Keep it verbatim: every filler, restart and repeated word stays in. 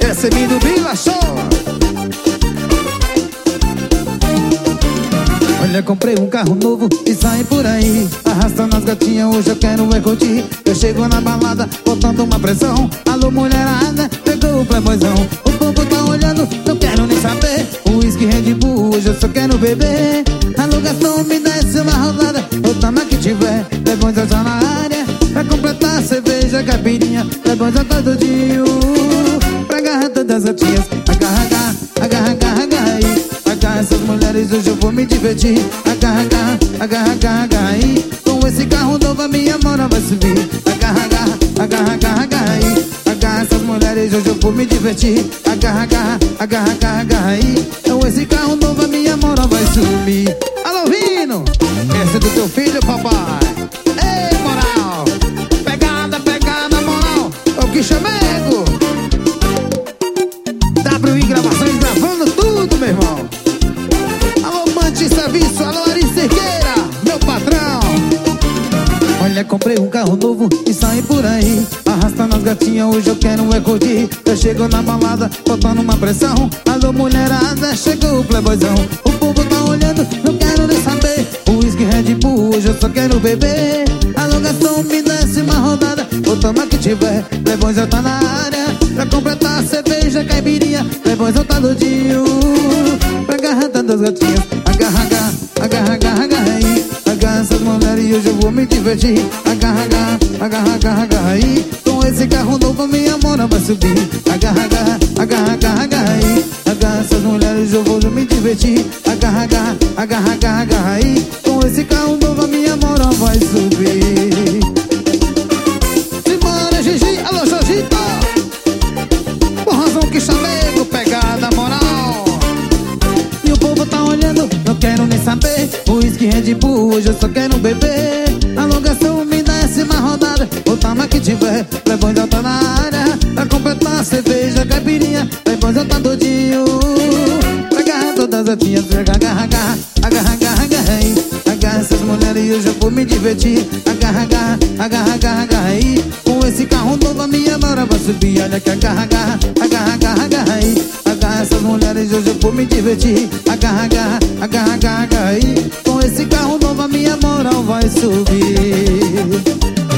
Recebi do Bila Show. Olha, comprei um carro novo e saí por aí arrastando as gatinhas, hoje eu quero é curtir. Eu chego na balada, botando uma pressão. Alô, mulherada, pegou o playboyzão. O povo tá olhando, não quero nem saber. O whisky Red Bull, hoje eu só quero beber. Alô, Gastão, me desce uma rodada. Ou toma que tiver, playboyzão já na área. Pra completar, cerveja, caipirinha, playboyzão tá todinho. Pra agarrar todas as gatinhas, agarra, agarra, agarra, agarra, agarra aí. Agarra essas mulheres, hoje eu vou me divertir. Agarra, agarra, agarra, agarra, agarra aí. Com esse carro novo a minha mora vai subir. Agarra, agarra, agarra, agarra, agarra aí. Agarra essas mulheres, hoje eu vou me divertir. Agarra, agarra, agarra, agarra, agarra aí. Com esse carro novo a minha mora vai subir. Alô, Vino, esse é do teu filho, papai. Ei, moral, pegada, pegada, moral. É o que chamego. W I Gravações gravando tudo, meu irmão. Alô, Mante Serviço, alô, Ari Cerqueira, meu patrão. Olha, comprei um carro novo e saí por aí arrastando as gatinhas, hoje eu quero é curtir. Eu chego na balada, botando uma pressão. Alô, mulherada, chegou o playboyzão. O povo tá olhando, não quero nem saber. O whisky Red Bull, hoje eu só quero beber. Alô, Gastão, me desce uma rodada. Ou toma que tiver, playboyzão tá na área. Pra completar, cerveja, caipirinha, playboyzão tá doidinho. Pra agarrar tantas gatinhas, agarra, agarra, agarra, agarra, agarra aí. Agarra essas mulheres e hoje eu vou me divertir. Agarra, agarra, agarra, agarra, agarra aí. Com esse carro novo minha mora vai subir. Agarra, agarra, agarra, agarra, agarra aí. Agarra essas mulheres e eu vou me divertir. Agarra, agarra, agarra, agarra, agarra aí. Com esse carro novo minha mora vai subir. Simbora, Gigi, alô, Jorgito. Por razão que chamego, pegada moral. E o povo tá olhando, não quero nem saber. O whisky Red Bull, hoje eu só quero beber. Alô, Gastão, me desce uma rodada. Ou toma que tiver, playboyzão tá na área. Pra completar, cerveja, caipirinha, playboyzão tá doidinho. Agarra todas as gatinhas, agarra, agarra, agarra, agarra, agarra aí. Agarra essas mulheres e hoje eu vou me divertir. Agarra, agarra, agarra, agarra, agarra aí. Com esse carro novo a minha mora vai subir. Olha que agarra, agarra, agarra, agarra, agarra aí. Agarra essas mulheres e hoje eu vou me divertir. Agarra, agarra, agarra, agarra, agarra aí. Com esse carro novo a minha moral vai subir.